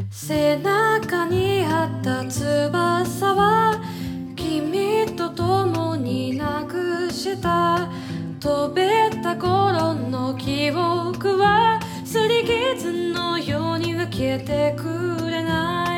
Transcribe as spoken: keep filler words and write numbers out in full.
背中にあった翼は君と共になくした。飛べた頃の記憶は擦り傷のようには消えてくれない。